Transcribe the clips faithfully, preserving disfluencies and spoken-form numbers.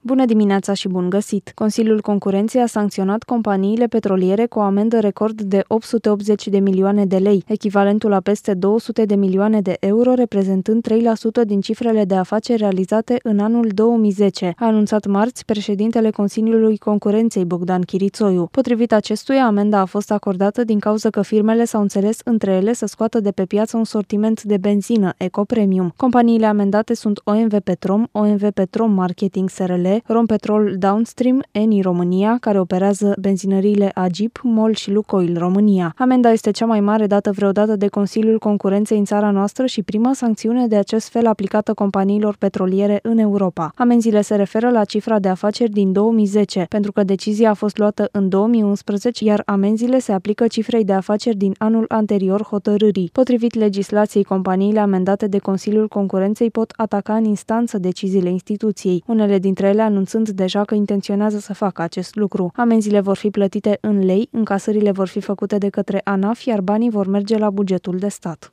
Bună dimineața și bun găsit! Consiliul Concurenței a sancționat companiile petroliere cu o amendă record de opt sute optzeci de milioane de lei, echivalentul la peste două sute de milioane de euro, reprezentând trei la sută din cifrele de afaceri realizate în anul două mii zece, a anunțat marți președintele Consiliului Concurenței, Bogdan Chirițoiu. Potrivit acestuia, amenda a fost acordată din cauza că firmele s-au înțeles între ele să scoată de pe piață un sortiment de benzină eco-premium. Companiile amendate sunt O M V Petrom, O M V Petrom Marketing S R L, Rompetrol Downstream, Eni România, care operează benzinăriile Agip, MOL și Lukoil România. Amenda este cea mai mare dată vreodată de Consiliul Concurenței în țara noastră și prima sancțiune de acest fel aplicată companiilor petroliere în Europa. Amenziile se referă la cifra de afaceri din două mii zece, pentru că decizia a fost luată în două mii unsprezece, iar amenziile se aplică cifrei de afaceri din anul anterior hotărârii. Potrivit legislației, companiile amendate de Consiliul Concurenței pot ataca în instanță deciziile instituției, unele dintre ele anunțând deja că intenționează să facă acest lucru. Amenziile vor fi plătite în lei, încasările vor fi făcute de către ANAF, iar banii vor merge la bugetul de stat.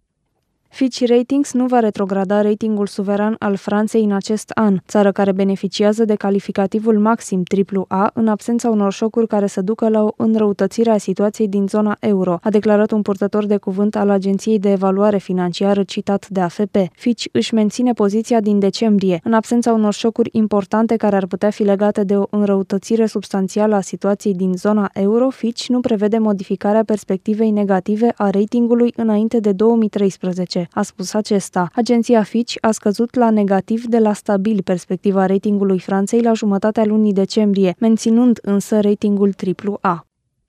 Fitch Ratings nu va retrograda ratingul suveran al Franței în acest an, țară care beneficiază de calificativul maxim triplu A în absența unor șocuri care să ducă la o înrăutățire a situației din zona euro, a declarat un purtător de cuvânt al Agenției de Evaluare Financiară citat de A F P. Fitch își menține poziția din decembrie, în absența unor șocuri importante care ar putea fi legate de o înrăutățire substanțială a situației din zona euro. Fitch nu prevede modificarea perspectivei negative a ratingului înainte de două mii treisprezece. A spus acesta. Agenția Fitch a scăzut la negativ de la stabil perspectiva ratingului Franței la jumătatea lunii decembrie, menținând însă ratingul triplu A.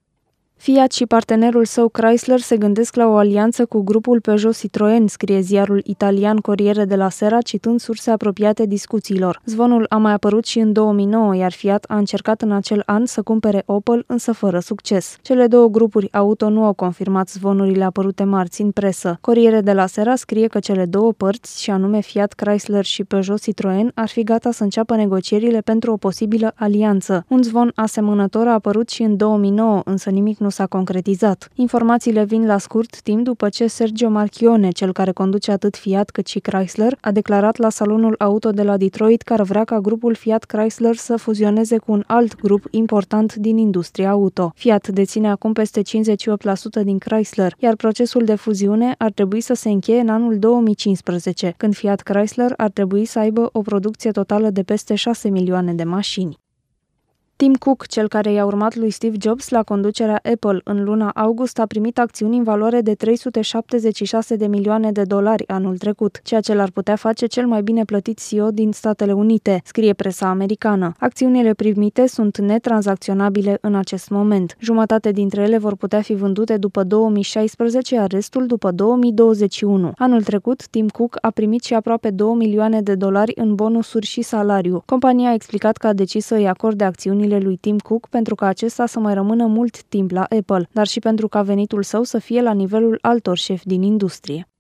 Fiat și partenerul său Chrysler se gândesc la o alianță cu grupul Peugeot-Citroën, scrie ziarul italian Corriere della Sera, citând surse apropiate discuțiilor. Zvonul a mai apărut și în două mii nouă, iar Fiat a încercat în acel an să cumpere Opel, însă fără succes. Cele două grupuri auto nu au confirmat zvonurile apărute marți în presă. Corriere della Sera scrie că cele două părți, și anume Fiat Chrysler și Peugeot-Citroën, ar fi gata să înceapă negocierile pentru o posibilă alianță. Un zvon asemănător a apărut și în două mii nouă, însă nimic nu s-a concretizat. Informațiile vin la scurt timp după ce Sergio Marchionne, cel care conduce atât Fiat cât și Chrysler, a declarat la salonul auto de la Detroit că ar vrea ca grupul Fiat Chrysler să fuzioneze cu un alt grup important din industria auto. Fiat deține acum peste cincizeci și opt la sută din Chrysler, iar procesul de fuziune ar trebui să se încheie în anul două mii cincisprezece, când Fiat Chrysler ar trebui să aibă o producție totală de peste șase milioane de mașini. Tim Cook, cel care i-a urmat lui Steve Jobs la conducerea Apple în luna august, a primit acțiuni în valoare de trei sute șaptezeci și șase de milioane de dolari anul trecut, ceea ce l-ar putea face cel mai bine plătit C E O din Statele Unite, scrie presa americană. Acțiunile primite sunt netranzacționabile în acest moment. Jumătate dintre ele vor putea fi vândute după două mii șaisprezece, iar restul după două mii douăzeci și unu. Anul trecut, Tim Cook a primit și aproape două milioane de dolari în bonusuri și salariu. Compania a explicat că a decis să îi acorde acțiunile lui Tim Cook pentru ca acesta să mai rămână mult timp la Apple, dar și pentru ca venitul său să fie la nivelul altor șefi din industrie.